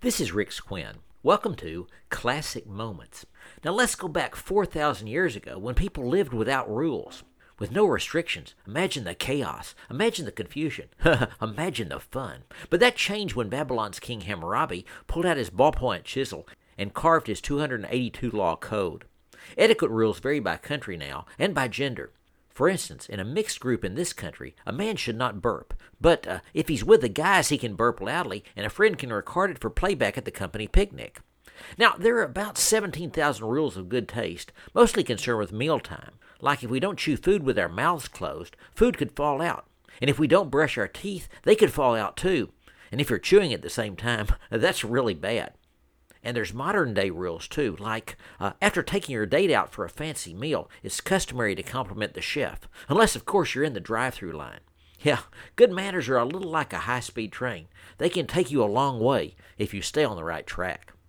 This is Rick Squin. Welcome to Classic Moments. Now let's go back 4,000 years ago when people lived without rules, with no restrictions. Imagine the chaos. Imagine the confusion. Imagine the fun. But that changed when Babylon's king Hammurabi pulled out his ballpoint chisel and carved his 282 law code. Etiquette rules vary by country now and by gender. For instance, in a mixed group in this country, a man should not burp. But if he's with the guys, he can burp loudly, and a friend can record it for playback at the company picnic. Now, there are about 17,000 rules of good taste, mostly concerned with mealtime. Like if we don't chew food with our mouths closed, food could fall out. And if we don't brush our teeth, they could fall out too. And if you're chewing at the same time, that's really bad. And there's modern day rules too, like after taking your date out for a fancy meal, it's customary to compliment the chef, unless of course you're in the drive-through line. Yeah, good manners are a little like a high-speed train. They can take you a long way if you stay on the right track.